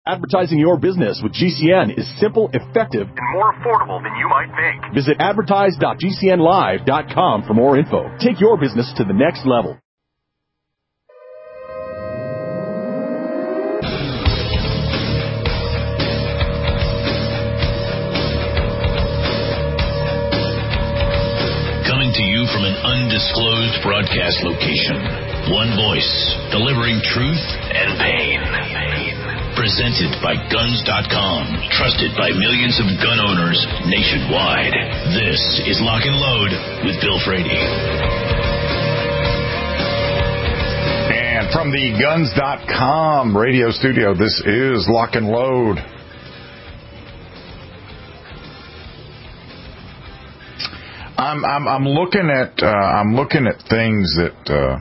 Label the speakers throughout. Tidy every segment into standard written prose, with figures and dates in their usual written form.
Speaker 1: Advertising your business with GCN is simple, effective,
Speaker 2: and more affordable than you might think.
Speaker 1: Visit advertise.gcnlive.com for more info. Take your business to the next level.
Speaker 3: Coming to you from an undisclosed broadcast location. One voice, delivering truth and pain. Presented by Guns.com, trusted by millions of gun owners nationwide. This is Lock and Load with Bill Frady.
Speaker 4: And from the Guns.com radio studio, this is Lock and Load. I'm looking at things that.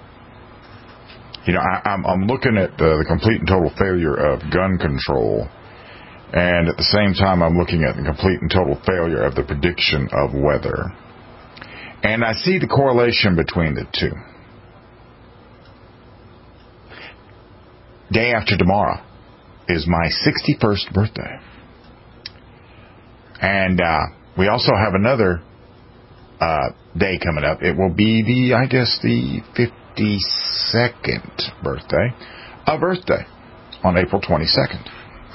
Speaker 4: I'm looking at the complete and total failure of gun control, and at the same time, I'm looking at the complete and total failure of the prediction of weather. And I see the correlation between the two. Day after tomorrow is my 61st birthday. And we also have another day coming up. It will be the 52nd birthday of Earth Day on April 22nd.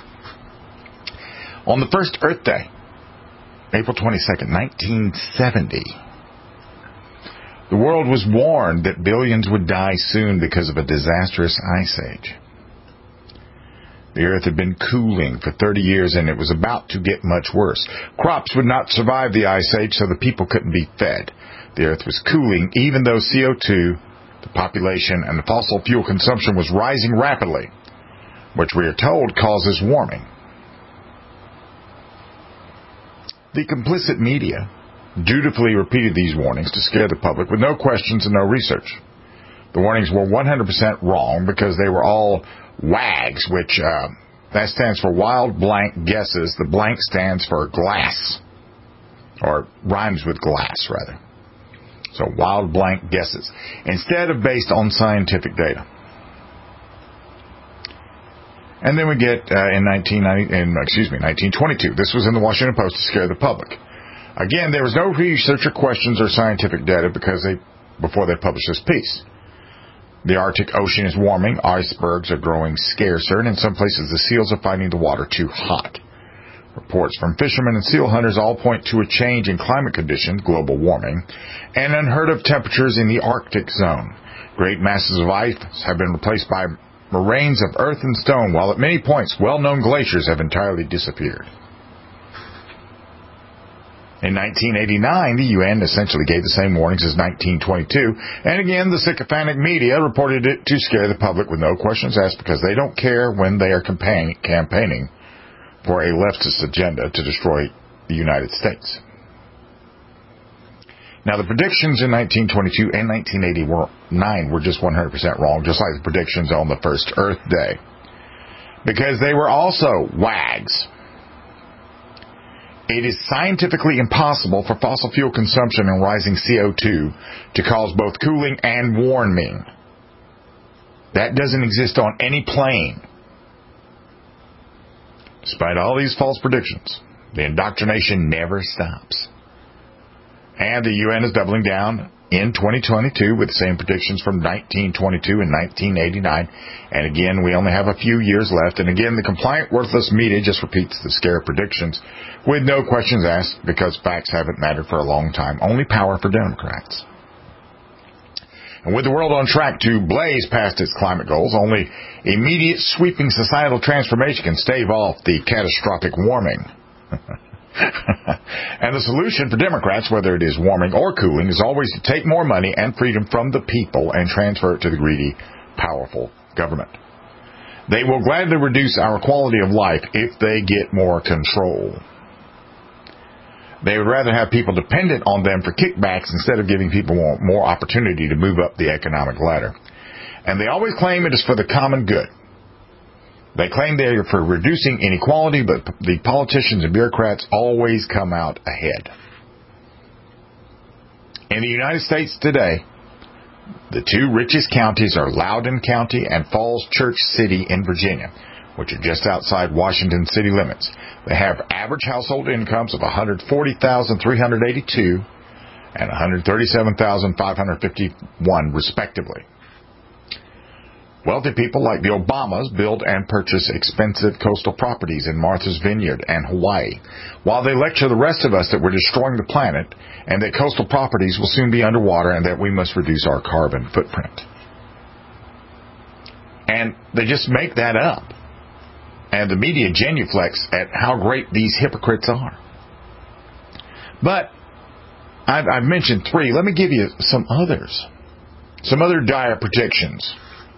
Speaker 4: On the first Earth Day, April 22nd, 1970, the world was warned that billions would die soon because of a disastrous ice age. The Earth had been cooling for 30 years, and it was about to get much worse. Crops would not survive the ice age, so the people couldn't be fed. The Earth was cooling, even though CO2, the population, and the fossil fuel consumption was rising rapidly, which we are told causes warming. The complicit media dutifully repeated these warnings to scare the public with no questions and no research. The warnings were 100% wrong because they were all WAGs, which that stands for wild blank guesses. The blank stands for glass, or rhymes with glass, rather. So wild blank guesses, instead of based on scientific data. And then we get in 1922. This was in the Washington Post to scare the public. Again, there was no research or questions or scientific data before they published this piece. The Arctic Ocean is warming, icebergs are growing scarcer, and in some places the seals are finding the water too hot. Reports from fishermen and seal hunters all point to a change in climate conditions, global warming, and unheard-of temperatures in the Arctic zone. Great masses of ice have been replaced by moraines of earth and stone, while at many points well-known glaciers have entirely disappeared. In 1989, the UN essentially gave the same warnings as 1922, and again, the sycophantic media reported it to scare the public with no questions asked because they don't care when they are campaigning for a leftist agenda to destroy the United States. Now, the predictions in 1922 and 1989 were just 100% wrong, just like the predictions on the first Earth Day, because they were also WAGs. It is scientifically impossible for fossil fuel consumption and rising CO2 to cause both cooling and warming. That doesn't exist on any plane. Despite all these false predictions, the indoctrination never stops. And the UN is doubling down in 2022 with the same predictions from 1922 and 1989. And again, we only have a few years left. And again, the compliant, worthless media just repeats the scare predictions with no questions asked because facts haven't mattered for a long time. Only power for Democrats. And with the world on track to blaze past its climate goals, only immediate sweeping societal transformation can stave off the catastrophic warming. And the solution for Democrats, whether it is warming or cooling, is always to take more money and freedom from the people and transfer it to the greedy, powerful government. They will gladly reduce our quality of life if they get more control. They would rather have people dependent on them for kickbacks instead of giving people more opportunity to move up the economic ladder. And they always claim it is for the common good. They claim they are for reducing inequality, but the politicians and bureaucrats always come out ahead. In the United States today, the two richest counties are Loudoun County and Falls Church City in Virginia, which are just outside Washington city limits. They have average household incomes of $140,382 and $137,551, respectively. Wealthy people like the Obamas build and purchase expensive coastal properties in Martha's Vineyard and Hawaii, while they lecture the rest of us that we're destroying the planet and that coastal properties will soon be underwater and that we must reduce our carbon footprint. And they just make that up. And the media genuflects at how great these hypocrites are. But I've mentioned 3. Let me give you some others. Some other dire predictions.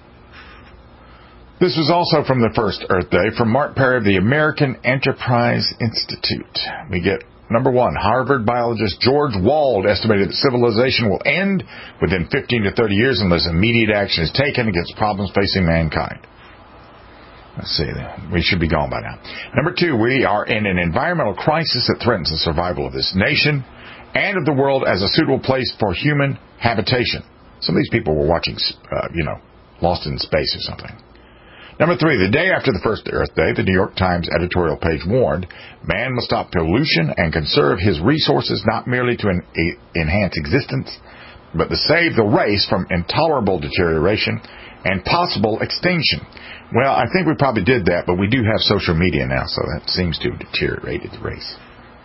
Speaker 4: This was also from the first Earth Day, from Mark Perry of the American Enterprise Institute. We get number 1. Harvard biologist George Wald estimated that civilization will end within 15 to 30 years unless immediate action is taken against problems facing mankind. Let's see, we should be gone by now. Number 2, we are in an environmental crisis that threatens the survival of this nation and of the world as a suitable place for human habitation. Some of these people were watching, Lost in Space or something. Number 3, the day after the first Earth Day, the New York Times editorial page warned, man must stop pollution and conserve his resources not merely to enhance existence, but to save the race from intolerable deterioration and possible extinction. Well, I think we probably did that, but we do have social media now, so that seems to have deteriorated the race.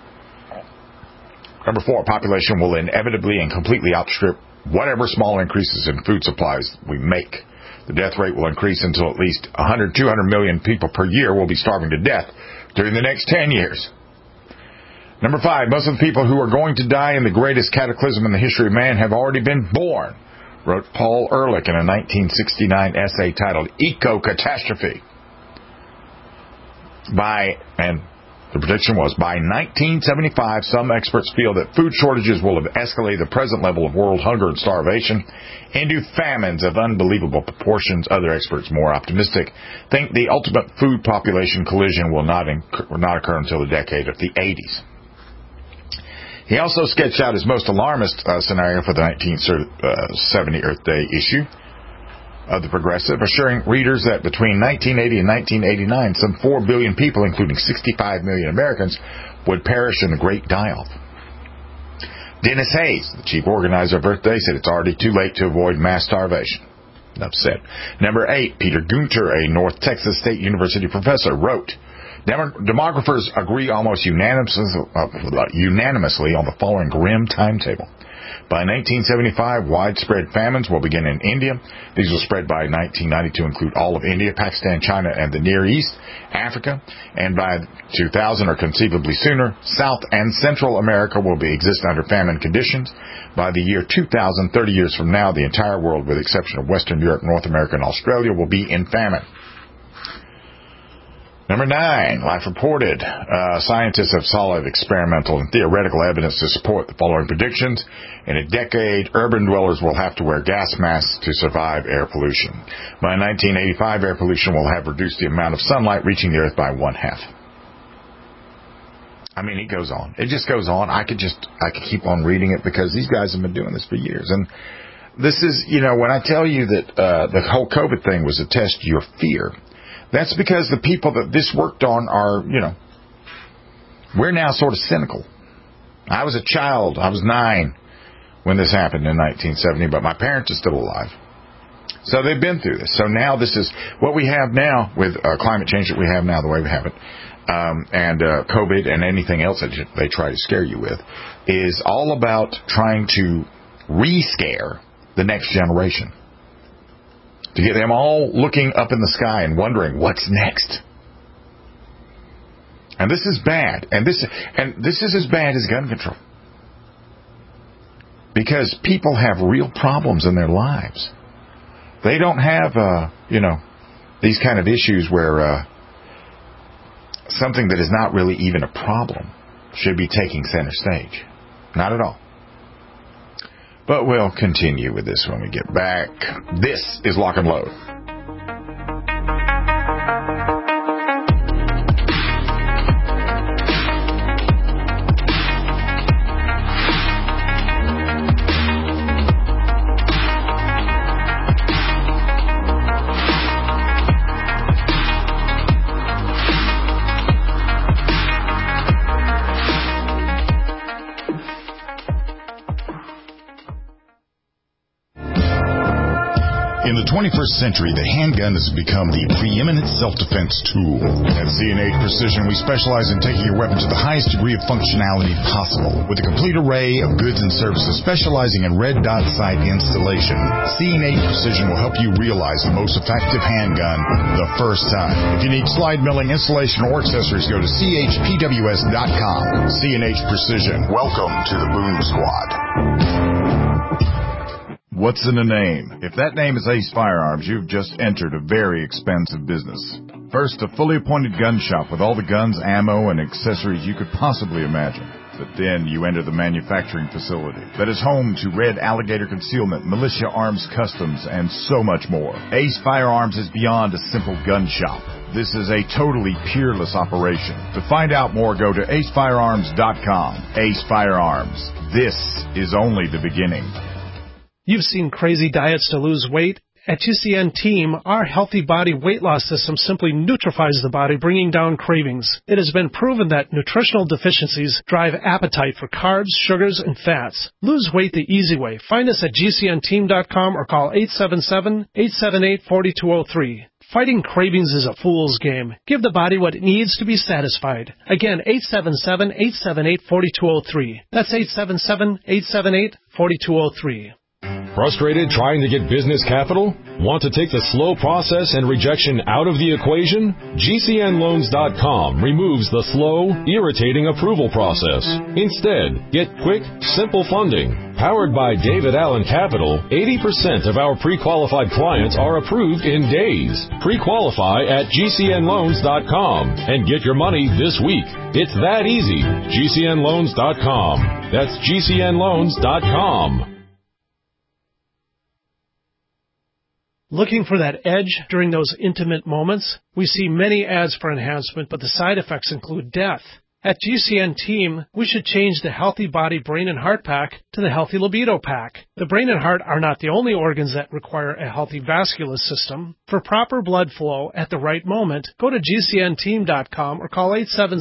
Speaker 4: Number 4, population will inevitably and completely outstrip whatever small increases in food supplies we make. The death rate will increase until at least 100, 200 million people per year will be starving to death during the next 10 years. Number 5, most of the people who are going to die in the greatest cataclysm in the history of man have already been born, wrote Paul Ehrlich in a 1969 essay titled Eco-Catastrophe. The prediction was, by 1975, some experts feel that food shortages will have escalated the present level of world hunger and starvation into famines of unbelievable proportions. Other experts, more optimistic, think the ultimate food population collision will not occur until the decade of the 80s. He also sketched out his most alarmist scenario for the 1970 Earth Day issue of the Progressive, assuring readers that between 1980 and 1989, some 4 billion people, including 65 million Americans, would perish in the Great Die-Off. Dennis Hayes, the chief organizer of Earth Day, said it's already too late to avoid mass starvation. Enough said. Number 8, Peter Gunter, a North Texas State University professor, wrote, demographers agree almost unanimously on the following grim timetable. By 1975, widespread famines will begin in India. These will spread by 1990 to include all of India, Pakistan, China, and the Near East, Africa. And by 2000, or conceivably sooner, South and Central America will exist under famine conditions. By the year 2000, 30 years from now, the entire world, with the exception of Western Europe, North America, and Australia, will be in famine. Number 9, Life reported, scientists have solid experimental and theoretical evidence to support the following predictions. In a decade, urban dwellers will have to wear gas masks to survive air pollution. By 1985, air pollution will have reduced the amount of sunlight reaching the earth by 1/2. I mean, it goes on. It just goes on. I could keep on reading it because these guys have been doing this for years. And this is, when I tell you that the whole COVID thing was a test to your fear, that's because the people that this worked on are, we're now sort of cynical. I was a child. I was 9 when this happened in 1970, but my parents are still alive. So they've been through this. So now this is what we have now with climate change that we have now, the way we have it, and COVID and anything else that they try to scare you with, is all about trying to re-scare the next generation. To get them all looking up in the sky and wondering what's next. And this is bad. And this is as bad as gun control. Because people have real problems in their lives. They don't have, these kind of issues where something that is not really even a problem should be taking center stage. Not at all. But we'll continue with this when we get back. This is Lock and Load. 21st century, the handgun has become the preeminent self-defense tool. At C&H Precision, we specialize in taking your weapon to the highest degree of functionality possible. With a complete array of goods and services specializing in red dot sight installation, C&H Precision will help you realize the most effective handgun the first time. If you need slide milling, installation, or accessories, go to chpws.com. C&H Precision. Welcome to the Boom Squad.
Speaker 5: What's in a name? If that name is Ace Firearms, you've just entered a very expensive business. First, a fully appointed gun shop with all the guns, ammo, and accessories you could possibly imagine. But then you enter the manufacturing facility that is home to Red Alligator Concealment, Militia Arms Customs, and so much more. Ace Firearms is beyond a simple gun shop. This is a totally peerless operation. To find out more, go to acefirearms.com. Ace Firearms. This is only the beginning.
Speaker 6: You've seen crazy diets to lose weight. At GCN Team, our healthy body weight loss system simply neutralizes the body, bringing down cravings. It has been proven that nutritional deficiencies drive appetite for carbs, sugars, and fats. Lose weight the easy way. Find us at GCNteam.com or call 877-878-4203. Fighting cravings is a fool's game. Give the body what it needs to be satisfied. Again, 877-878-4203. That's 877-878-4203.
Speaker 7: Frustrated trying to get business capital? Want to take the slow process and rejection out of the equation? GCNloans.com removes the slow, irritating approval process. Instead, get quick, simple funding. Powered by David Allen Capital, 80% of our pre-qualified clients are approved in days. Pre-qualify at GCNloans.com and get your money this week. It's that easy. GCNloans.com. That's GCNloans.com.
Speaker 6: Looking for that edge during those intimate moments? We see many ads for enhancement, but the side effects include death. At GCN Team, we should change the Healthy Body, Brain, and Heart Pack to the Healthy Libido Pack. The brain and heart are not the only organs that require a healthy vascular system. For proper blood flow at the right moment, go to GCNteam.com or call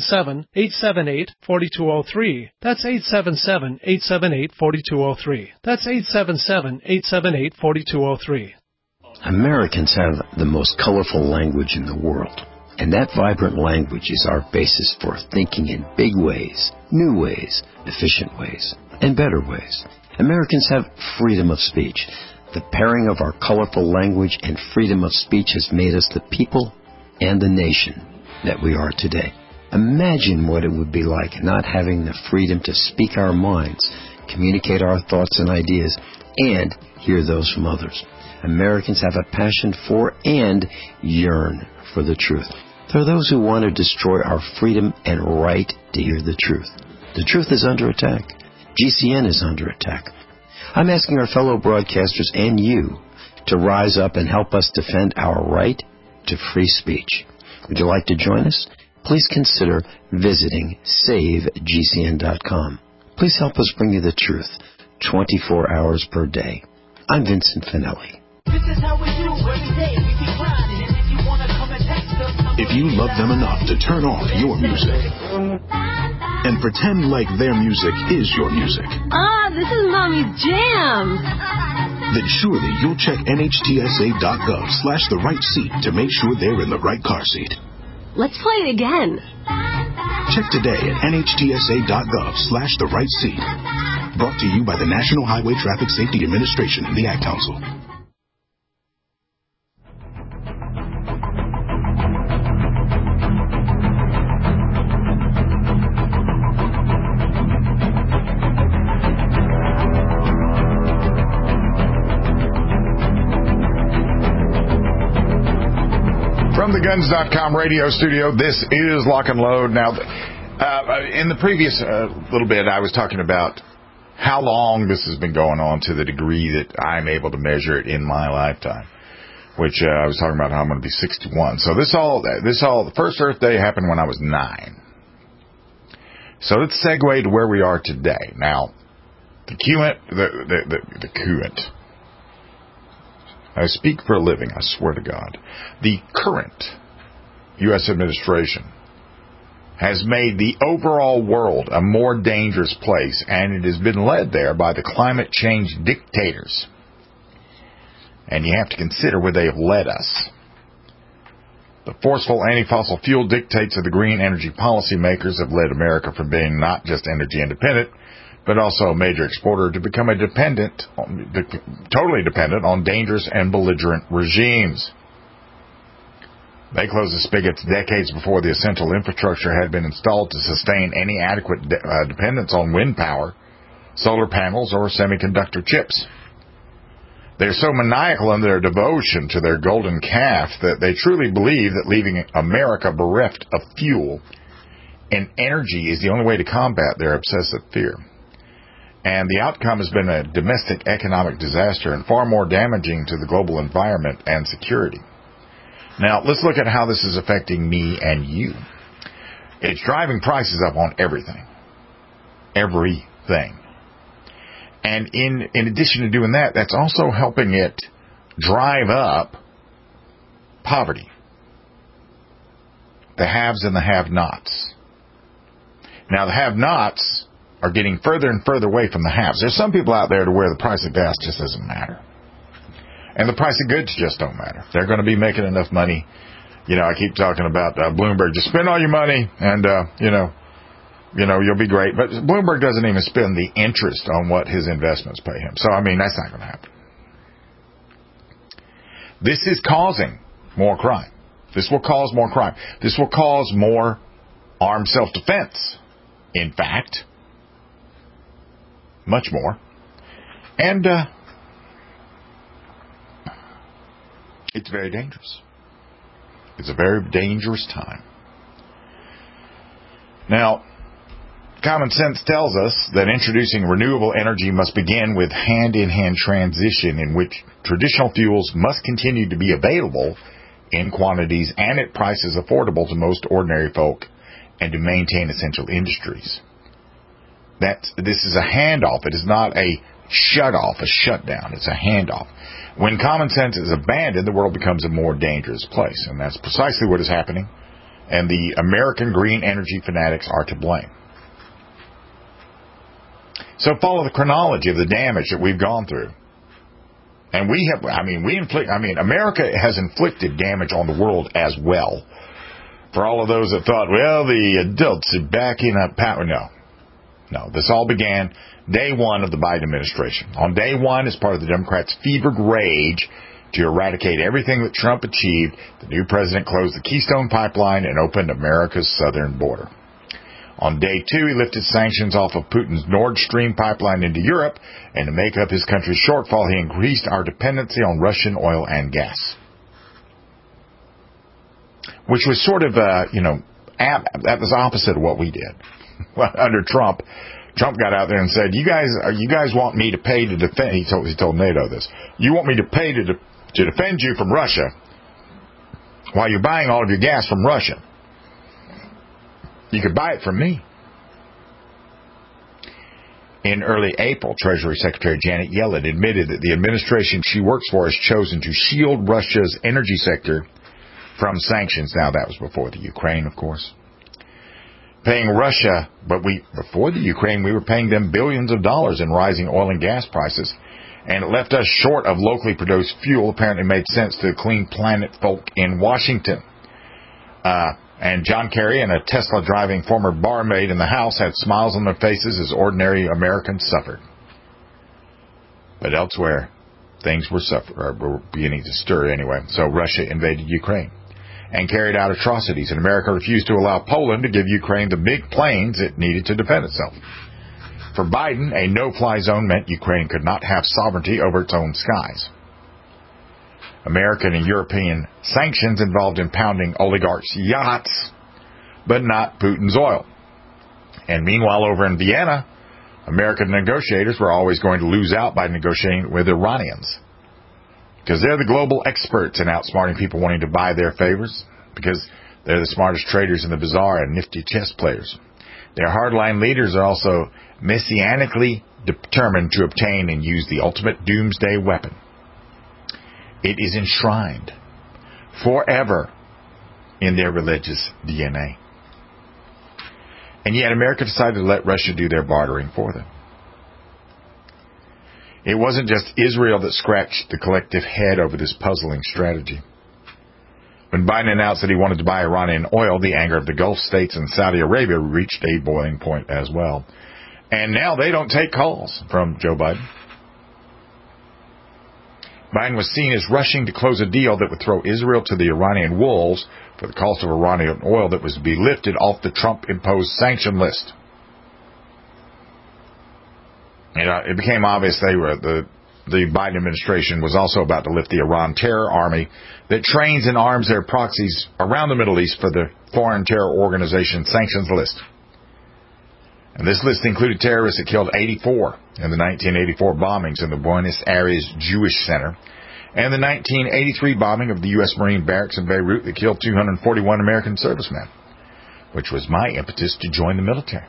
Speaker 6: 877-878-4203. That's 877-878-4203. That's 877-878-4203.
Speaker 8: Americans have the most colorful language in the world, and that vibrant language is our basis for thinking in big ways, new ways, efficient ways, and better ways. Americans have freedom of speech. The pairing of our colorful language and freedom of speech has made us the people and the nation that we are today. Imagine what it would be like not having the freedom to speak our minds, communicate our thoughts and ideas, and hear those from others. Americans have a passion for and yearn for the truth. There are those who want to destroy our freedom and right to hear the truth. The truth is under attack. GCN is under attack. I'm asking our fellow broadcasters and you to rise up and help us defend our right to free speech. Would you like to join us? Please consider visiting SaveGCN.com. Please help us bring you the truth 24 hours per day. I'm Vincent Finelli.
Speaker 1: If you love them enough to turn off your music and pretend like their music is your music,
Speaker 9: this is Mommy's jam,
Speaker 1: then surely you'll check NHTSA.gov/the right seat to make sure they're in the right car seat.
Speaker 9: Let's play it again.
Speaker 1: Check today at NHTSA.gov/the right seat. Brought to you by the National Highway Traffic Safety Administration and the Ad Council.
Speaker 4: From the Guns.com radio studio, this is Lock and Load. Now, in the previous little bit, I was talking about how long this has been going on to the degree that I'm able to measure it in my lifetime, which I was talking about how I'm going to be 61. So the first Earth Day happened when I was 9. So let's segue to where we are today. Now, the current. I speak for a living, I swear to God. The current U.S. administration has made the overall world a more dangerous place, and it has been led there by the climate change dictators. and you have to consider where they have led us. The forceful anti-fossil fuel dictates of the green energy policymakers have led America from being not just energy independent, but also a major exporter to become totally dependent on dangerous and belligerent regimes. They closed the spigots decades before the essential infrastructure had been installed to sustain any adequate dependence on wind power, solar panels, or semiconductor chips. They're so maniacal in their devotion to their golden calf that they truly believe that leaving America bereft of fuel and energy is the only way to combat their obsessive fear. And the outcome has been a domestic economic disaster and far more damaging to the global environment and security. Now, let's look at how this is affecting me and you. It's driving prices up on everything. Everything. And in addition to doing that, that's also helping it drive up poverty. The haves and the have-nots. Now, the have-nots are getting further and further away from the haves. There's some people out there to where the price of gas just doesn't matter. And the price of goods just don't matter. They're going to be making enough money. You know, I keep talking about Bloomberg. Just spend all your money and, you'll be great. But Bloomberg doesn't even spend the interest on what his investments pay him. So, I mean, that's not going to happen. This is causing more crime. This will cause more crime. This will cause more armed self-defense. In fact, much more. And it's very dangerous. It's a very dangerous time. Now, common sense tells us that introducing renewable energy must begin with hand-in-hand transition in which traditional fuels must continue to be available in quantities and at prices affordable to most ordinary folk and to maintain essential industries. This is a handoff. It is not a shut-off, a shutdown. It's a handoff. When common sense is abandoned, the world becomes a more dangerous place. And that's precisely what is happening. And the American green energy fanatics are to blame. So follow the chronology of the damage that we've gone through. And America has inflicted damage on the world as well. For all of those that thought, well, the adults are backing up power. No, this all began day one of the Biden administration. On day one, as part of the Democrats' fevered rage to eradicate everything that Trump achieved, the new president closed the Keystone Pipeline and opened America's southern border. On day two, he lifted sanctions off of Putin's Nord Stream pipeline into Europe, and to make up his country's shortfall, he increased our dependency on Russian oil and gas. Which was sort of, that was opposite of what we did. Well, under Trump got out there and said, you guys want me to pay to defend, he told NATO this, you want me to pay to defend you from Russia while you're buying all of your gas from Russia. You could buy it from me. In early April, Treasury Secretary Janet Yellen admitted that the administration she works for has chosen to shield Russia's energy sector from sanctions. Now, that was before the Ukraine, of course. Paying Russia, before the Ukraine, we were paying them billions of dollars in rising oil and gas prices, and it left us short of locally produced fuel. Apparently made sense to the Clean Planet folk in Washington. And John Kerry and a Tesla-driving former barmaid in the House had smiles on their faces as ordinary Americans suffered. But elsewhere, things were beginning to stir anyway. So Russia invaded Ukraine and carried out atrocities, and America refused to allow Poland to give Ukraine the big planes it needed to defend itself. For Biden, a no-fly zone meant Ukraine could not have sovereignty over its own skies. American and European sanctions involved impounding oligarchs' yachts, but not Putin's oil. And meanwhile, over in Vienna, American negotiators were always going to lose out by negotiating with Iranians. Because they're the global experts in outsmarting people wanting to buy their favors, because they're the smartest traders in the bazaar and nifty chess players. Their hardline leaders are also messianically determined to obtain and use the ultimate doomsday weapon. It is enshrined forever in their religious DNA. And yet America decided to let Russia do their bartering for them. It wasn't just Israel that scratched the collective head over this puzzling strategy. When Biden announced that he wanted to buy Iranian oil, the anger of the Gulf states and Saudi Arabia reached a boiling point as well. And now they don't take calls from Joe Biden. Biden was seen as rushing to close a deal that would throw Israel to the Iranian wolves for the cost of Iranian oil that was to be lifted off the Trump-imposed sanction list. It became obvious the Biden administration was also about to lift the Iran terror army that trains and arms their proxies around the Middle East for the foreign terror organization sanctions list. And this list included terrorists that killed 84 in the 1984 bombings in the Buenos Aires Jewish Center and the 1983 bombing of the U.S. Marine barracks in Beirut that killed 241 American servicemen, which was my impetus to join the military.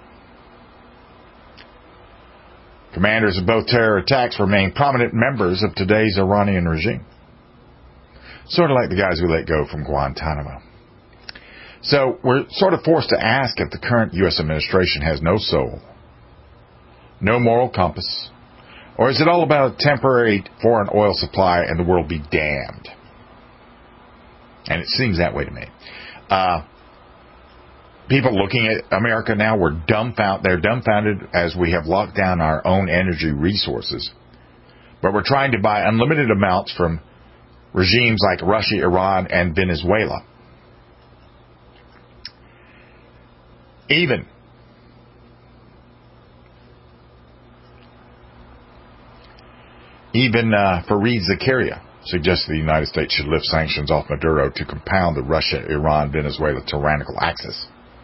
Speaker 4: Commanders of both terror attacks remain prominent members of today's Iranian regime, sort of like the guys we let go from Guantanamo. So we're sort of forced to ask if the current U.S. administration has no soul, no moral compass, or is it all about a temporary foreign oil supply and the world be damned? And it seems that way to me. People looking at America now, they're dumbfounded as we have locked down our own energy resources. But we're trying to buy unlimited amounts from regimes like Russia, Iran, and Venezuela. Even Fareed Zakaria suggests the United States should lift sanctions off Maduro to compound the Russia, Iran, Venezuela tyrannical axis.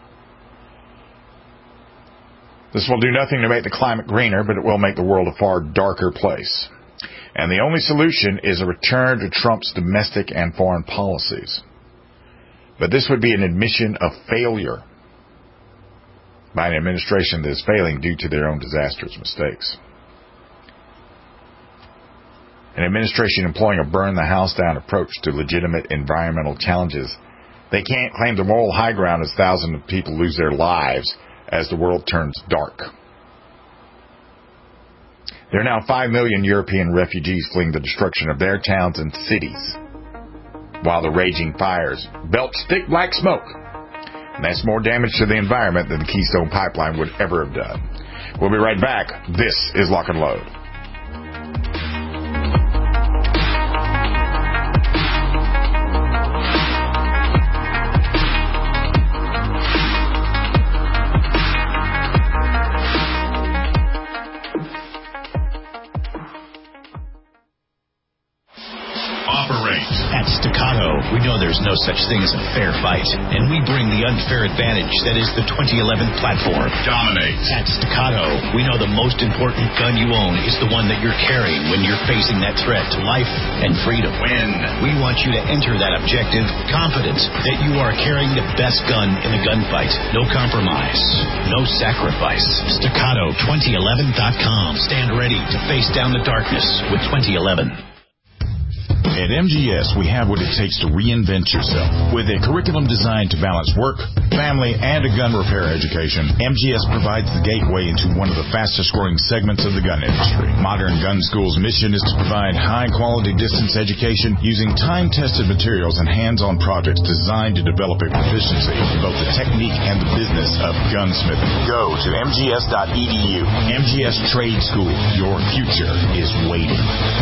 Speaker 4: This will do nothing to make the climate greener, but it will make the world a far darker place. And the only solution is a return to Trump's domestic and foreign policies. But this would be an admission of failure by an administration that is failing due to their own disastrous mistakes. An administration employing a burn-the-house-down approach to legitimate environmental challenges. They can't claim the moral high ground as thousands of people lose their lives as the world turns dark. There are now 5 million European refugees fleeing the destruction of their towns and cities, while the raging fires belch thick black smoke. And that's more damage to the environment than the Keystone Pipeline would ever have done. We'll be right back. This is Lock and Load.
Speaker 3: At Staccato, we know there's no such thing as a fair fight, and we bring the unfair advantage that is the 2011 platform.
Speaker 5: Dominate.
Speaker 3: At Staccato, we know the most important gun you own is the one that you're carrying when you're facing that threat to life and freedom.
Speaker 5: Win.
Speaker 3: We want you to enter that objective confident that you are carrying the best gun in the gunfight. No compromise, no sacrifice. Staccato2011.com. Stand ready to face down the darkness with 2011.
Speaker 5: At MGS, we have what it takes to reinvent yourself. With a curriculum designed to balance work, family, and a gun repair education, MGS provides the gateway into one of the fastest-growing segments of the gun industry. Modern Gun School's mission is to provide high-quality distance education using time-tested materials and hands-on projects designed to develop a proficiency in both the technique and the business of gunsmithing. Go to mgs.edu. MGS Trade School. Your future is waiting.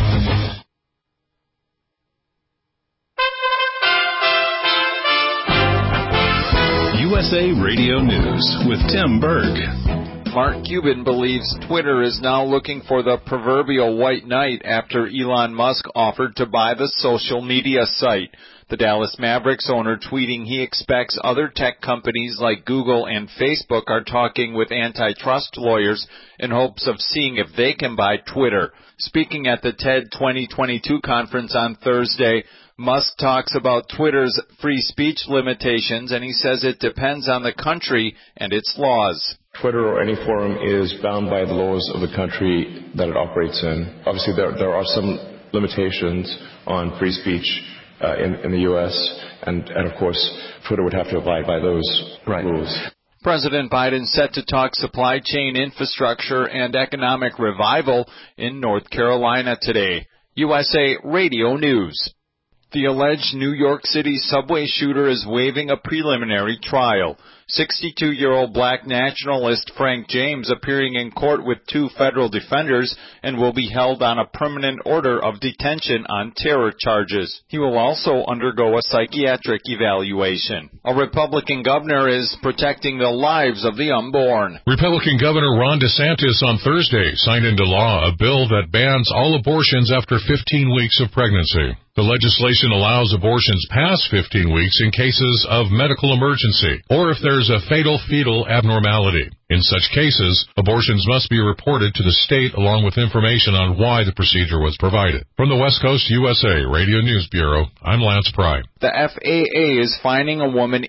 Speaker 7: USA Radio News with Tim Berg.
Speaker 10: Mark Cuban believes Twitter is now looking for the proverbial white knight after Elon Musk offered to buy the social media site. The Dallas Mavericks owner tweeting he expects other tech companies like Google and Facebook are talking with antitrust lawyers in hopes of seeing if they can buy Twitter. Speaking at the TED 2022 conference on Thursday, Musk talks about Twitter's free speech limitations, and he says it depends on the country and its laws.
Speaker 11: Twitter or any forum is bound by the laws of the country that it operates in. Obviously, there are some limitations on free speech in the U.S., and of course, Twitter would have to abide by those rules.
Speaker 10: President Biden set to talk supply chain infrastructure and economic revival in North Carolina today. USA Radio News. The alleged New York City subway shooter is waiving a preliminary trial. 62-year-old black nationalist Frank James appearing in court with 2 federal defenders and will be held on a permanent order of detention on terror charges. He will also undergo a psychiatric evaluation. A Republican governor is protecting the lives of the unborn.
Speaker 12: Republican Governor Ron DeSantis on Thursday signed into law a bill that bans all abortions after 15 weeks of pregnancy. The legislation allows abortions past 15 weeks in cases of medical emergency or if there's a fatal fetal abnormality. In such cases, abortions must be reported to the state along with information on why the procedure was provided. From the West Coast USA Radio News Bureau, I'm Lance Pry.
Speaker 10: The FAA is fining a woman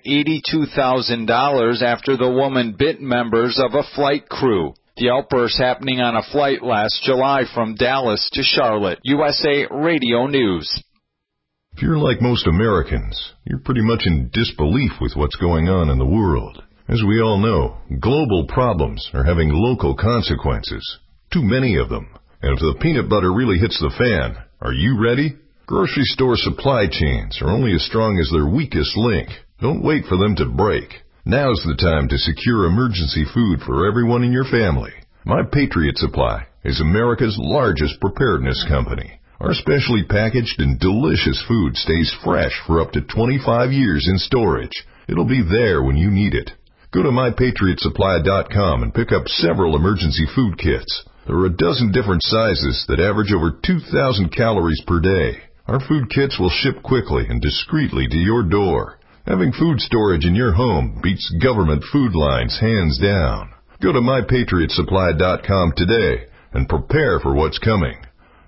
Speaker 10: $82,000 after the woman bit members of a flight crew. The outburst happening on a flight last July from Dallas to Charlotte. USA Radio News.
Speaker 13: If you're like most Americans, you're pretty much in disbelief with what's going on in the world. As we all know, global problems are having local consequences. Too many of them. And if the peanut butter really hits the fan, are you ready? Grocery store supply chains are only as strong as their weakest link. Don't wait for them to break. Now's the time to secure emergency food for everyone in your family. My Patriot Supply is America's largest preparedness company. Our specially packaged and delicious food stays fresh for up to 25 years in storage. It'll be there when you need it. Go to MyPatriotSupply.com and pick up several emergency food kits. There are a dozen different sizes that average over 2,000 calories per day. Our food kits will ship quickly and discreetly to your door. Having food storage in your home beats government food lines hands down. Go to MyPatriotSupply.com today and prepare for what's coming.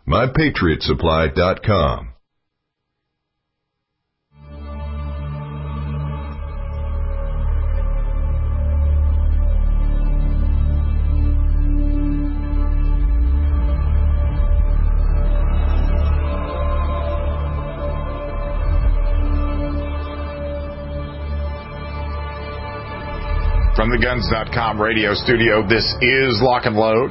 Speaker 13: MyPatriotSupply.com.
Speaker 4: From the Guns.com radio studio, this is Lock and Load.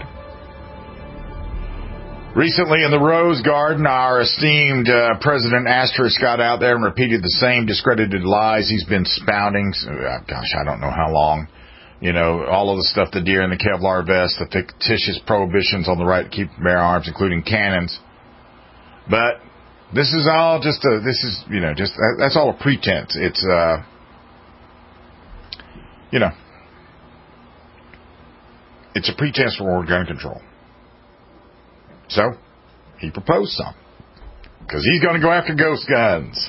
Speaker 4: Recently in the Rose Garden, our esteemed President Asterisk got out there and repeated the same discredited lies he's been spouting, I don't know how long. You know, all of the stuff, the deer in the Kevlar vest, the fictitious prohibitions on the right to keep and bear arms, including cannons. But this is all just that's all a pretense. It's, it's a pretense for more gun control. So, he proposed some. Because he's going to go after ghost guns.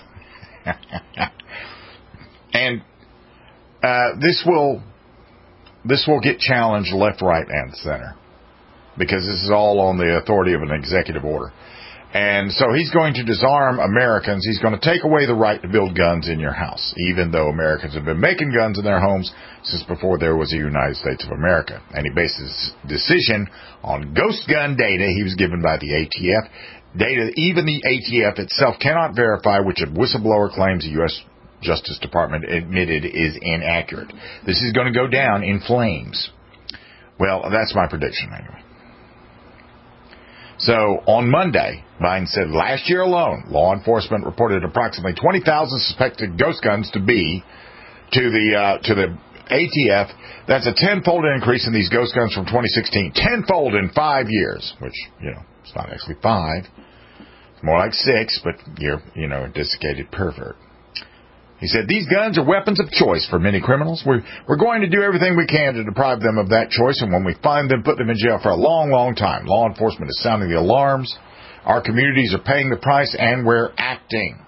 Speaker 4: And this will get challenged left, right, and center. Because this is all on the authority of an executive order. And so he's going to disarm Americans. He's going to take away the right to build guns in your house, even though Americans have been making guns in their homes since before there was a United States of America. And he based his decision on ghost gun data he was given by the ATF. Data even the ATF itself cannot verify, which a whistleblower claims the U.S. Justice Department admitted is inaccurate. This is going to go down in flames. Well, that's my prediction anyway. So, on Monday, Biden said last year alone, law enforcement reported approximately 20,000 suspected ghost guns to the ATF. That's a tenfold increase in these ghost guns from 2016. Tenfold in 5 years, which, it's not actually 5. It's more like 6, but you're, a desiccated pervert. He said, these guns are weapons of choice for many criminals. We're going to do everything we can to deprive them of that choice, and when we find them, put them in jail for a long, long time. Law enforcement is sounding the alarms. Our communities are paying the price, and we're acting.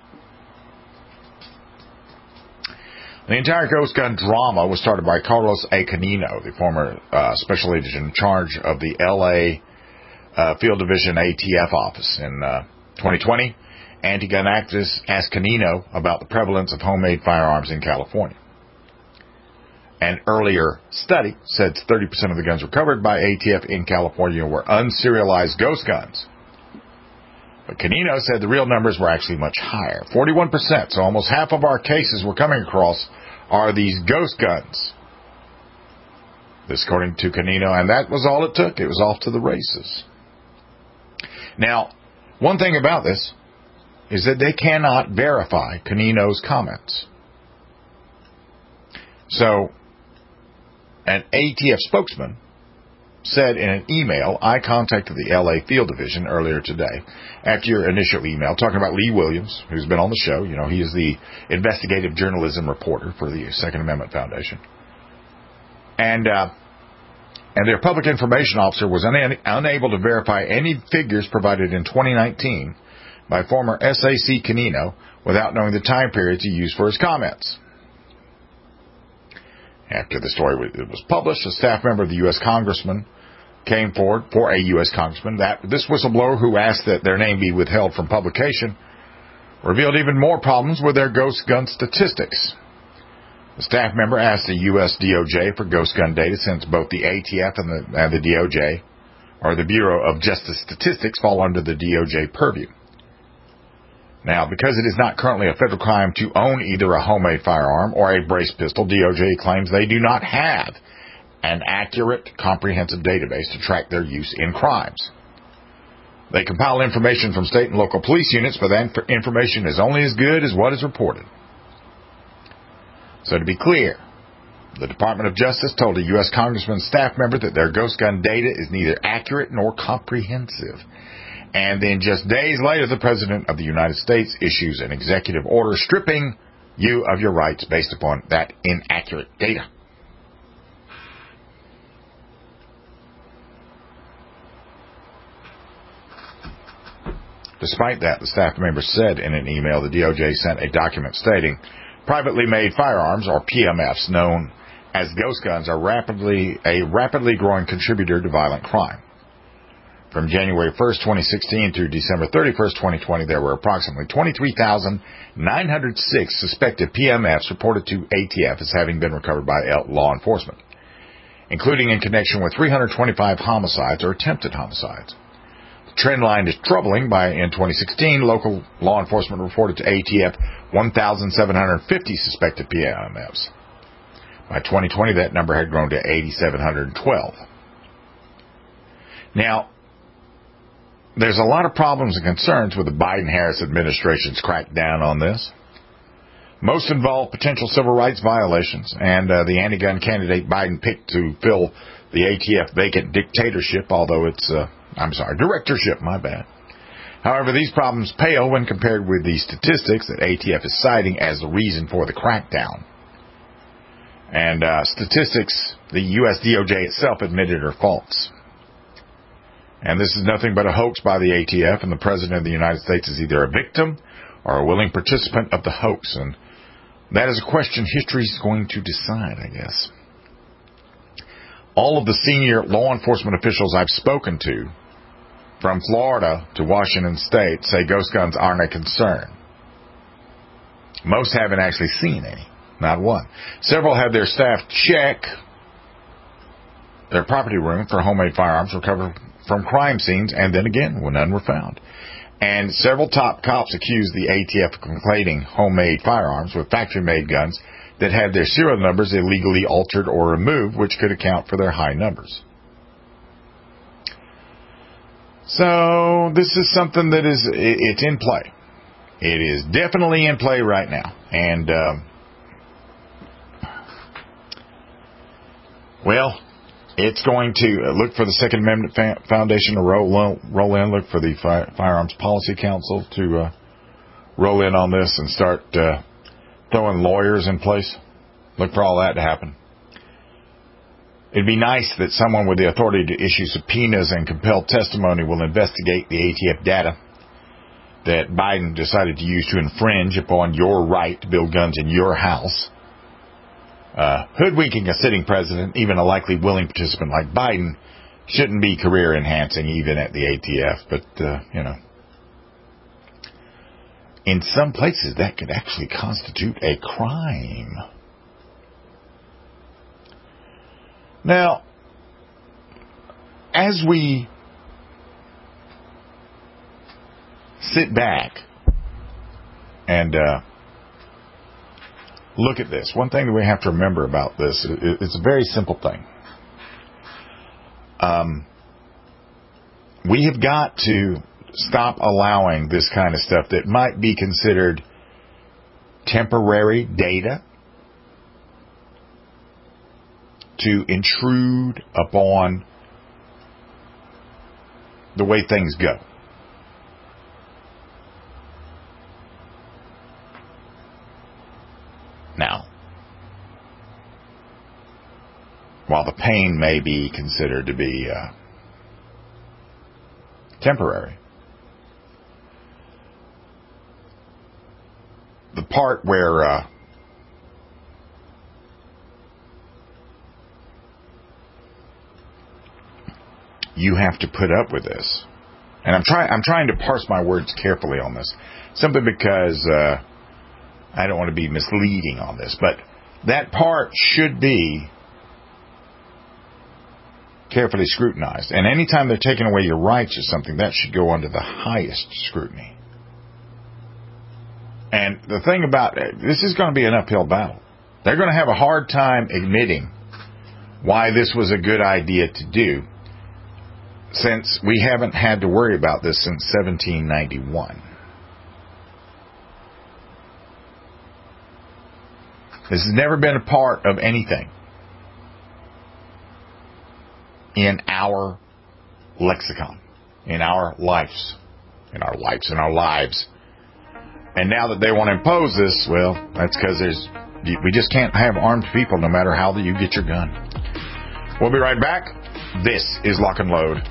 Speaker 4: The entire ghost gun drama was started by Carlos A. Canino, the former special agent in charge of the L.A. Field Division ATF office in 2020. Anti-gun activists asked Canino about the prevalence of homemade firearms in California. An earlier study said 30% of the guns recovered by ATF in California were unserialized ghost guns. But Canino said the real numbers were actually much higher, 41%. So almost half of our cases we're coming across are these ghost guns. This according to Canino, and that was all it took. It was off to the races. Now, one thing about this is that they cannot verify Canino's comments. So, an ATF spokesman said in an email, I contacted the LA Field Division earlier today after your initial email talking about Lee Williams, who's been on the show. You know, he is the investigative journalism reporter for the Second Amendment Foundation. And their public information officer was unable to verify any figures provided in 2019 by former SAC Canino without knowing the time periods he used for his comments. After the story was published, a staff member of the U.S. Congressman came forward for a U.S. Congressman. This whistleblower, who asked that their name be withheld from publication, revealed even more problems with their ghost gun statistics. The staff member asked the U.S. DOJ for ghost gun data since both the ATF and the DOJ, or the Bureau of Justice Statistics, fall under the DOJ purview. Now, because it is not currently a federal crime to own either a homemade firearm or a brace pistol, DOJ claims they do not have an accurate, comprehensive database to track their use in crimes. They compile information from state and local police units, but that information is only as good as what is reported. So to be clear, the Department of Justice told a U.S. Congressman staff member that their ghost gun data is neither accurate nor comprehensive. And then just days later, the President of the United States issues an executive order stripping you of your rights based upon that inaccurate data. Despite that, the staff member said in an email the DOJ sent a document stating privately made firearms, or PMFs, known as ghost guns, are a rapidly growing contributor to violent crime. From January 1st, 2016 through December 31st, 2020, there were approximately 23,906 suspected PMFs reported to ATF as having been recovered by law enforcement, including in connection with 325 homicides or attempted homicides. The trend line is troubling. In 2016, local law enforcement reported to ATF 1,750 suspected PMFs. By 2020, that number had grown to 8,712. Now, there's a lot of problems and concerns with the Biden-Harris administration's crackdown on this. Most involve potential civil rights violations, and the anti-gun candidate Biden picked to fill the ATF vacant dictatorship, although it's, directorship, my bad. However, these problems pale when compared with the statistics that ATF is citing as the reason for the crackdown. And statistics the U.S. DOJ itself admitted are false. And this is nothing but a hoax by the ATF, and the President of the United States is either a victim or a willing participant of the hoax. And that is a question history is going to decide, I guess. All of the senior law enforcement officials I've spoken to, from Florida to Washington State, say ghost guns aren't a concern. Most haven't actually seen any, not one. Several have their staff check their property room for homemade firearms recovered from crime scenes, and then again, when none were found. And several top cops accused the ATF of conflating homemade firearms with factory-made guns that had their serial numbers illegally altered or removed, which could account for their high numbers. So this is something that it's in play. It is definitely in play right now. And, it's going to look for the Second Amendment Foundation to roll in, look for the Firearms Policy Council to roll in on this and start throwing lawyers in place. Look for all that to happen. It'd be nice that someone with the authority to issue subpoenas and compel testimony will investigate the ATF data that Biden decided to use to infringe upon your right to build guns in your house. Hoodwinking a sitting president, even a likely willing participant like Biden, shouldn't be career enhancing even at the ATF. But, in some places that could actually constitute a crime. Now, as we sit back and look at this, one thing that we have to remember about this, it's a very simple thing. We have got to stop allowing this kind of stuff that might be considered temporary data to intrude upon the way things go. Now, while the pain may be considered to be temporary, the part where you have to put up with this, and I'm trying to parse my words carefully on this, simply because I don't want to be misleading on this, but that part should be carefully scrutinized. And anytime they're taking away your rights or something, that should go under the highest scrutiny. And the thing about it, this is going to be an uphill battle. They're going to have a hard time admitting why this was a good idea to do, since we haven't had to worry about this since 1791. This has never been a part of anything in our lexicon, in our lives. And now that they want to impose this, well, that's because we just can't have armed people no matter how you get your gun. We'll be right back. This is Lock and Load.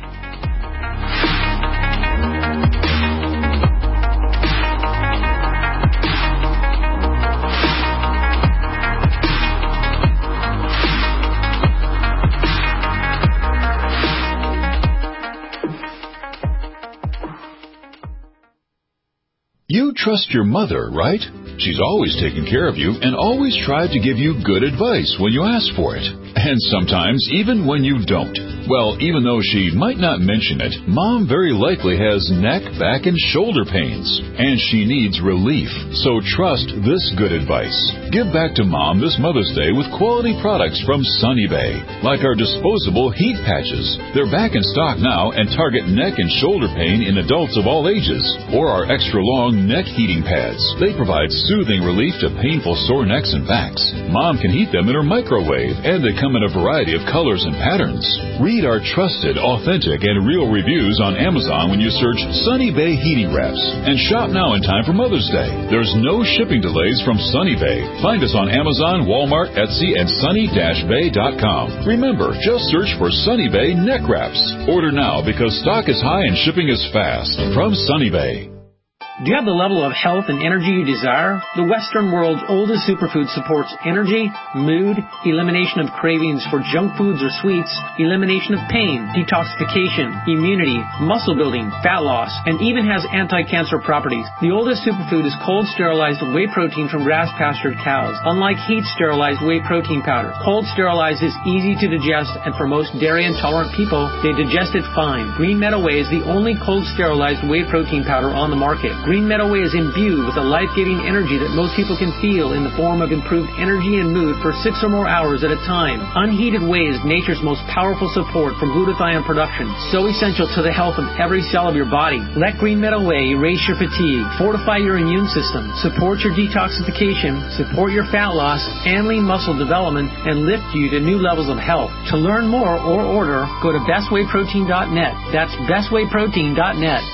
Speaker 14: You trust your mother, right? She's always taken care of you and always tried to give you good advice when you ask for it. And sometimes even when you don't. Well, even though she might not mention it, Mom very likely has neck, back, and shoulder pains. And she needs relief. So trust this good advice. Give back to Mom this Mother's Day with quality products from Sunny Bay. Like our disposable heat patches. They're back in stock now and target neck and shoulder pain in adults of all ages. Or our extra long neck heating pads. They provide soothing relief to painful sore necks and backs. Mom can heat them in her microwave, and they come in a variety of colors and patterns. Read our trusted, authentic, and real reviews on Amazon when you search Sunny Bay Heating Wraps. And shop now in time for Mother's Day. There's no shipping delays from Sunny Bay. Find us on Amazon, Walmart, Etsy, and sunny-bay.com. Remember, just search for Sunny Bay Neck Wraps. Order now because stock is high and shipping is fast. From Sunny Bay.
Speaker 15: Do you have the level of health and energy you desire? The Western world's oldest superfood supports energy, mood, elimination of cravings for junk foods or sweets, elimination of pain, detoxification, immunity, muscle building, fat loss, and even has anti-cancer properties. The oldest superfood is cold sterilized whey protein from grass-pastured cows. Unlike heat sterilized whey protein powder, cold sterilized is easy to digest, and for most dairy intolerant people, they digest it fine. Green Meadow Whey is the only cold sterilized whey protein powder on the market. Green Meadow Whey is imbued with a life-giving energy that most people can feel in the form of improved energy and mood for 6 or more hours at a time. Unheated whey is nature's most powerful support for glutathione production, so essential to the health of every cell of your body. Let Green Meadow Whey erase your fatigue, fortify your immune system, support your detoxification, support your fat loss and lean muscle development, and lift you to new levels of health. To learn more or order, go to bestwayprotein.net. That's bestwayprotein.net.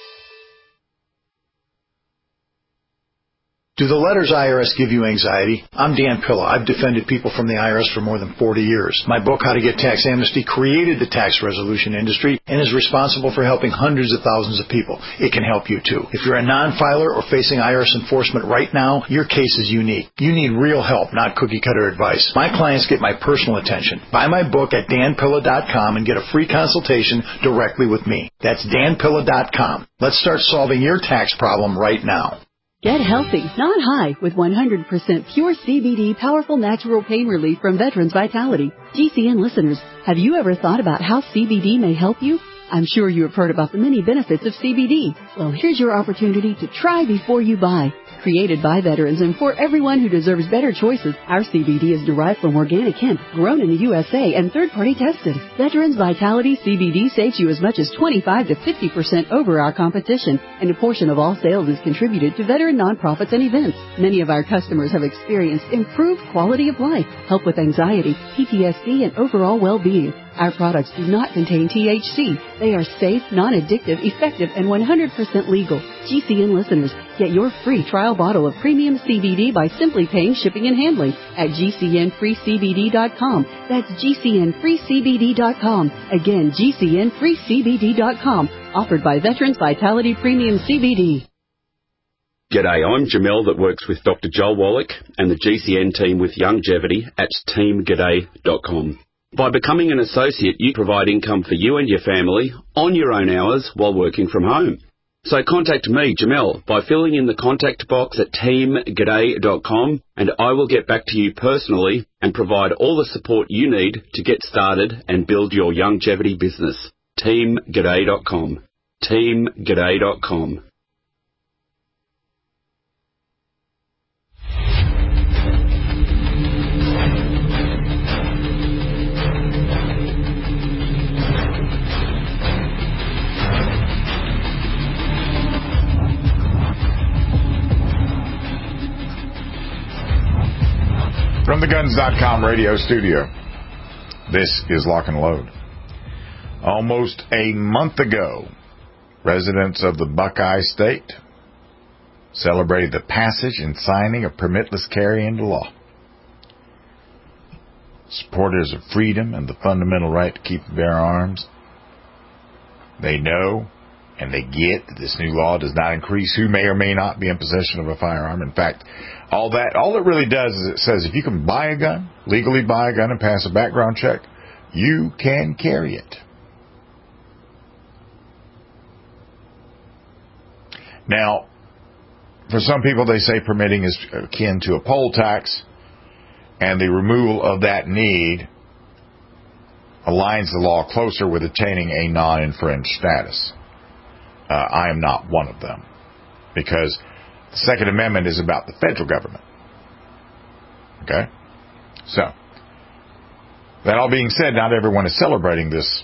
Speaker 16: Do the letters IRS give you anxiety? I'm Dan Pilla. I've defended people from the IRS for more than 40 years. My book, How to Get Tax Amnesty, created the tax resolution industry and is responsible for helping hundreds of thousands of people. It can help you too. If you're a non-filer or facing IRS enforcement right now, your case is unique. You need real help, not cookie-cutter advice. My clients get my personal attention. Buy my book at danpilla.com and get a free consultation directly with me. That's danpilla.com. Let's start solving your tax problem right now.
Speaker 17: Get healthy, not high, with 100% pure CBD powerful natural pain relief from Veterans Vitality. GCN listeners, have you ever thought about how CBD may help you? I'm sure you have heard about the many benefits of CBD. Well, here's your opportunity to try before you buy. Created by veterans and for everyone who deserves better choices, our CBD is derived from organic hemp, grown in the USA and third-party tested. Veterans Vitality CBD saves you as much as 25 to 50% over our competition, and a portion of all sales is contributed to veteran nonprofits and events. Many of our customers have experienced improved quality of life, help with anxiety, PTSD, and overall well-being. Our products do not contain THC. They are safe, non-addictive, effective, and 100% legal. GCN listeners, get your free trial bottle of premium CBD by simply paying shipping and handling at GCNFreeCBD.com. That's GCNFreeCBD.com. Again, GCNFreeCBD.com. Offered by Veterans Vitality Premium CBD.
Speaker 18: G'day, I'm Jamel that works with Dr. Joel Wallach and the GCN team with Longevity at teamg'day.com. By becoming an associate, you provide income for you and your family on your own hours while working from home. So contact me, Jamel, by filling in the contact box at teamg'day.com, and I will get back to you personally and provide all the support you need to get started and build your longevity business. teamg'day.com. teamg'day.com.
Speaker 4: From the Guns.com radio studio, this is Lock and Load. Almost a month ago, residents of the Buckeye State celebrated the passage and signing of permitless carry into law. Supporters of freedom and the fundamental right to keep and bear arms, they know and they get that this new law does not increase who may or may not be in possession of a firearm. In fact, all it really does is it says if you can buy a gun, legally buy a gun and pass a background check, you can carry it. Now, for some people, they say permitting is akin to a poll tax, and the removal of that need aligns the law closer with attaining a non-infringed status. I am not one of them, because the Second Amendment is about the federal government. Okay? So, that all being said, not everyone is celebrating this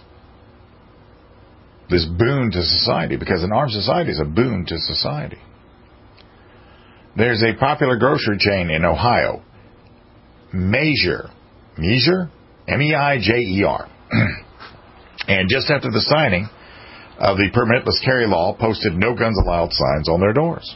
Speaker 4: boon to society, because an armed society is a boon to society. There's a popular grocery chain in Ohio, Meijer, M-E-I-J-E-R. And just after the signing of the permitless carry law, posted no guns allowed signs on their doors.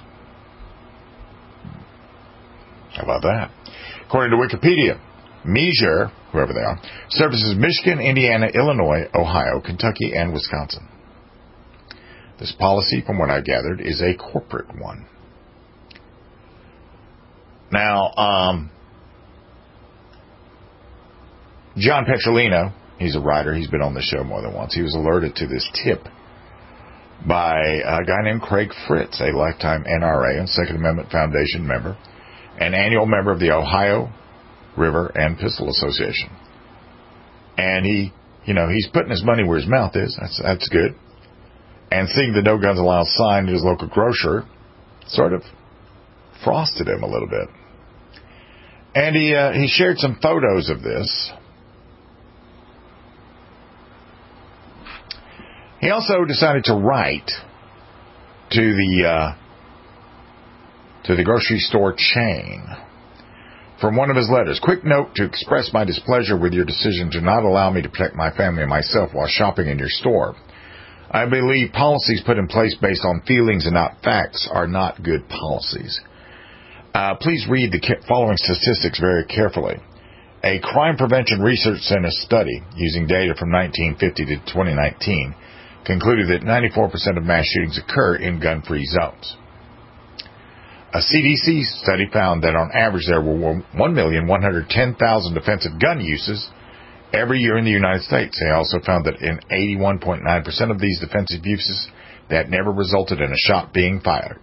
Speaker 4: How about that? According to Wikipedia, Meijer, whoever they are, services Michigan, Indiana, Illinois, Ohio, Kentucky, and Wisconsin. This policy, from what I gathered, is a corporate one. Now, John Petrolino, he's a writer, he's been on the show more than once. He was alerted to this tip by a guy named Craig Fritz, a lifetime NRA and Second Amendment Foundation member, an annual member of the Ohio River and Pistol Association. And he's putting his money where his mouth is. That's good. And seeing the No Guns Allowed sign at his local grocer sort of frosted him a little bit. And he shared some photos of this. He also decided to write to the grocery store chain from one of his letters. Quick note to express my displeasure with your decision to not allow me to protect my family and myself while shopping in your store. I believe policies put in place based on feelings and not facts are not good policies. Please read the following statistics very carefully. A Crime Prevention Research Center study using data from 1950 to 2019 concluded that 94% of mass shootings occur in gun-free zones. A CDC study found that on average there were 1,110,000 defensive gun uses every year in the United States. They also found that in 81.9% of these defensive uses that never resulted in a shot being fired.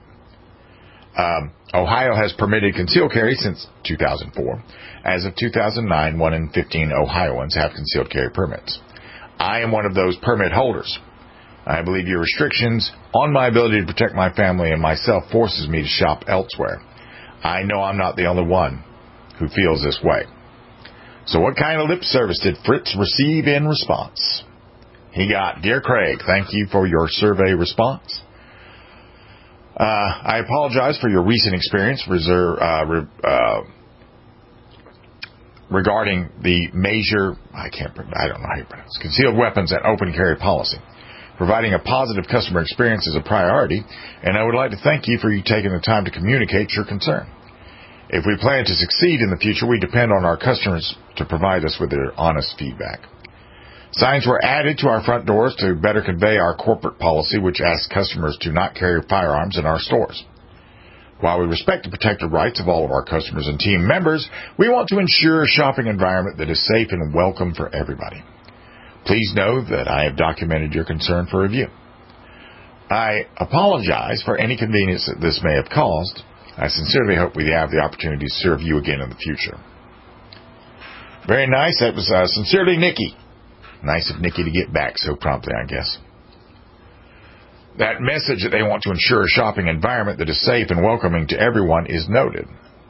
Speaker 4: Ohio has permitted concealed carry since 2004. As of 2009, 1 in 15 Ohioans have concealed carry permits. I am one of those permit holders. I believe your restrictions on my ability to protect my family and myself forces me to shop elsewhere. I know I'm not the only one who feels this way. So what kind of lip service did Fritz receive in response? He got, Dear Craig, thank you for your survey response. I apologize for your recent experience regarding the concealed weapons and open carry policy. Providing a positive customer experience is a priority, and I would like to thank you for you taking the time to communicate your concern. If we plan to succeed in the future, we depend on our customers to provide us with their honest feedback. Signs were added to our front doors to better convey our corporate policy, which asks customers to not carry firearms in our stores. While we respect and protect the rights of all of our customers and team members, we want to ensure a shopping environment that is safe and welcome for everybody. Please know that I have documented your concern for review. I apologize for any inconvenience that this may have caused. I sincerely hope we have the opportunity to serve you again in the future. Very nice. That was sincerely Nikki. Nice of Nikki to get back so promptly, I guess. That message that they want to ensure a shopping environment that is safe and welcoming to everyone is noted.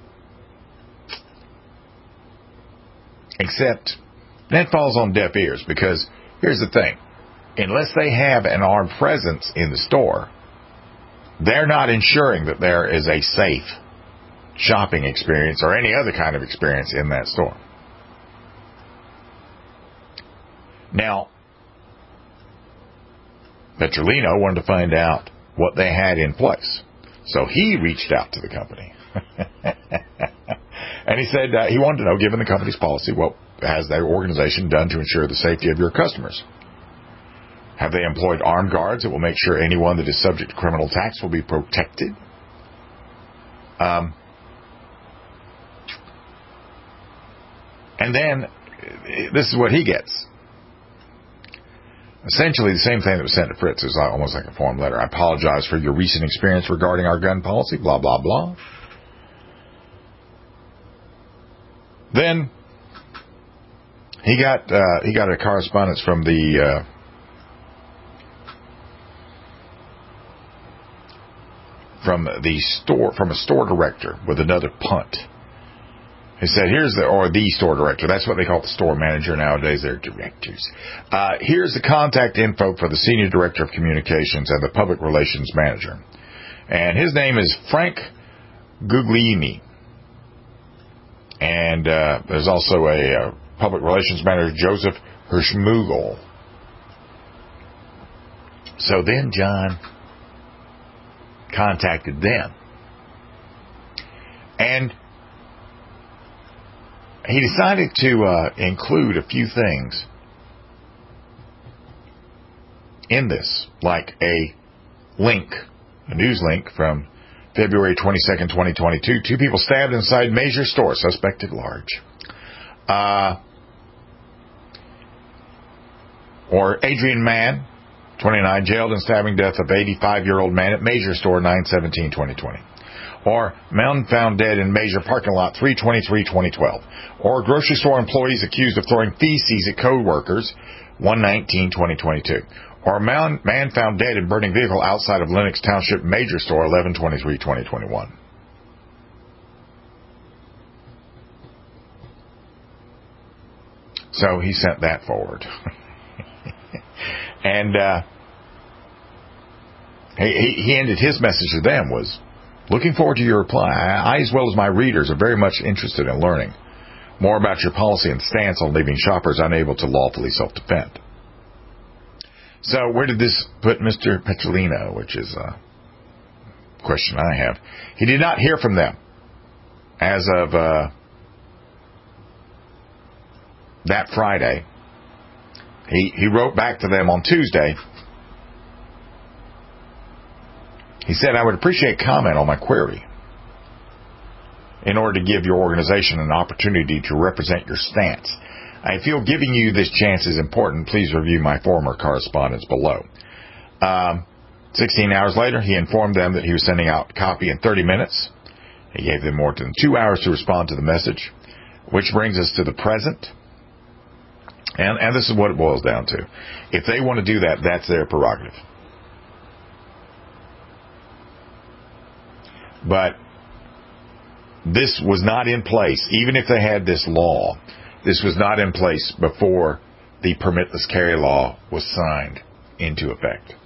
Speaker 4: Except that falls on deaf ears, because here's the thing. Unless they have an armed presence in the store, they're not ensuring that there is a safe shopping experience or any other kind of experience in that store. Now, Petrolino wanted to find out what they had in place. So he reached out to the company. And he said he wanted to know, given the company's policy, what has their organization done to ensure the safety of your customers? Have they employed armed guards that will make sure anyone that is subject to criminal attacks will be protected? And then, this is what he gets. Essentially the same thing that was sent to Fritz. It was almost like a form letter. I apologize for your recent experience regarding our gun policy, blah, blah, blah. Then he got a correspondence from a store director with another punt. He said, the store director. That's what they call the store manager nowadays. They're directors. Here's the contact info for the senior director of communications and the public relations manager. And his name is Frank Guglielmi. And there's also a public relations manager, Joseph Hirschmugel. So then John contacted them. And he decided to include a few things in this, like a news link from February 22nd, 2022. 2 people stabbed inside major store, suspected large. Or Adrian Mann, 29, jailed and stabbing death of 85-year-old man at major store, 9/17/2020. Or man found dead in major parking lot, 3/23/2012. Or grocery store employees accused of throwing feces at co-workers, 1/19/2022. Or man found dead in burning vehicle outside of Lenox Township major store, 11/23/2021. So he sent that forward. And he ended his message to them was, looking forward to your reply. I, as well as my readers, are very much interested in learning more about your policy and stance on leaving shoppers unable to lawfully self-defend. So where did this put Mr. Petrolino, which is a question I have? He did not hear from them as of that Friday. He wrote back to them on Tuesday. He said, I would appreciate comment on my query. In order to give your organization an opportunity to represent your stance, I feel giving you this chance is important. Please review my former correspondence below. 16 hours later, he informed them that he was sending out a copy in 30 minutes. He gave them more than 2 hours to respond to the message, which brings us to the present. And this is what it boils down to. If they want to do that, that's their prerogative. But this was not in place. Even if they had this law, this was not in place before the permitless carry law was signed into effect.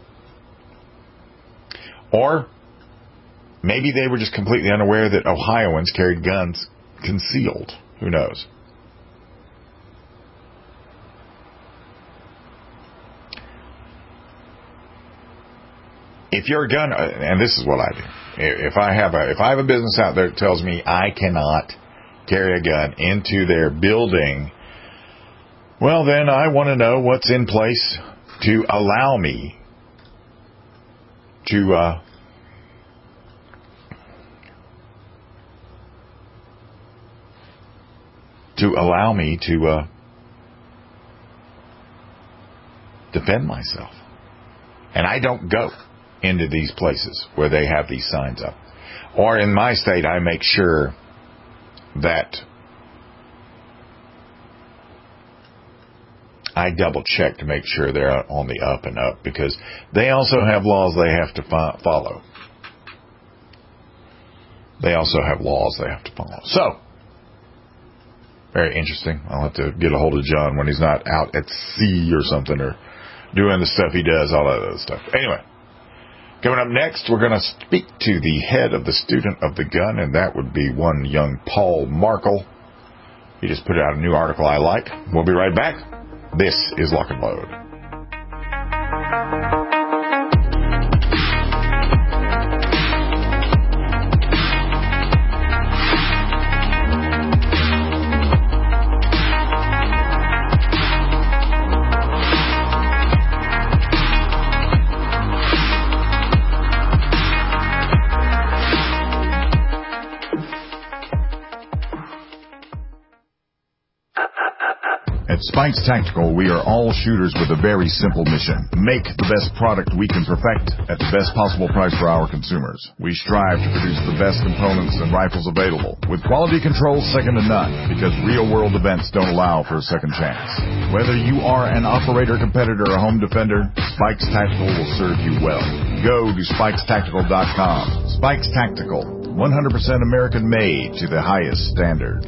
Speaker 4: Or maybe they were just completely unaware that Ohioans carried guns concealed. Who knows? If you're a gun, and this is what I do. If I have a business out there that tells me I cannot carry a gun into their building, well, then I want to know what's in place to allow me to defend myself. And I don't go into these places where they have these signs up. Or in my state, I make sure that I double check to make sure they're on the up and up, because they also have laws they have to follow. They also have laws they have to follow. So, very interesting. I'll have to get a hold of John when he's not out at sea or something, or doing the stuff he does, all that other stuff. Anyway, coming up next, we're going to speak to the head of the Student of the Gun, and that would be one young Paul Markle. He just put out a new article I like. We'll be right back. This is Lock and Load.
Speaker 5: At Spikes Tactical, we are all shooters with a very simple mission. Make the best product we can perfect at the best possible price for our consumers. We strive to produce the best components and rifles available, with quality control second to none, because real-world events don't allow for a second chance. Whether you are an operator, competitor, or home defender, Spikes Tactical will serve you well. Go to SpikesTactical.com. Spikes Tactical, 100% American-made to the highest standard.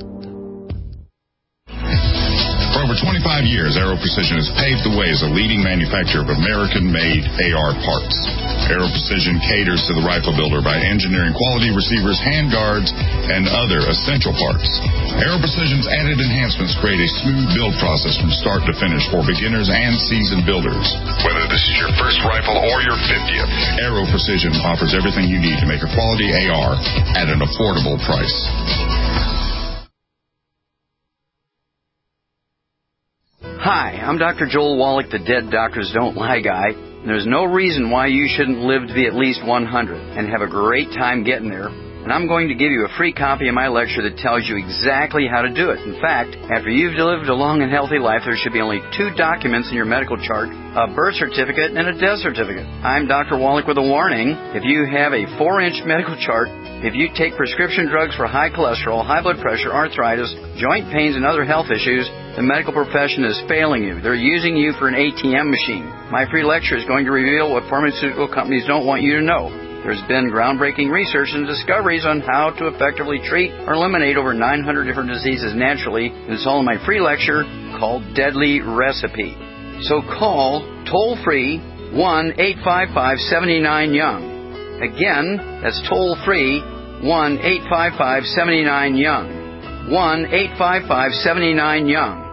Speaker 19: For over 25 years, Aero Precision has paved the way as a leading manufacturer of American-made AR parts. Aero Precision caters to the rifle builder by engineering quality receivers, handguards, and other essential parts. Aero Precision's added enhancements create a smooth build process from start to finish for beginners and seasoned builders. Whether this is your first rifle or your 50th, Aero Precision offers everything you need to make a quality AR at an affordable price.
Speaker 20: Hi, I'm Dr. Joel Wallach, the Dead Doctors Don't Lie guy. There's no reason why you shouldn't live to be at least 100 and have a great time getting there. And I'm going to give you a free copy of my lecture that tells you exactly how to do it. In fact, after you've lived a long and healthy life, there should be only 2 documents in your medical chart, a birth certificate and a death certificate. I'm Dr. Wallach with a warning. If you have a 4-inch medical chart, if you take prescription drugs for high cholesterol, high blood pressure, arthritis, joint pains, and other health issues, the medical profession is failing you. They're using you for an ATM machine. My free lecture is going to reveal what pharmaceutical companies don't want you to know. There's been groundbreaking research and discoveries on how to effectively treat or eliminate over 900 different diseases naturally, and it's all in my free lecture called Deadly Recipe. So call toll-free 1-855-79-YOUNG. Again, that's toll-free 1-855-79-YOUNG. 1-855-79-YOUNG.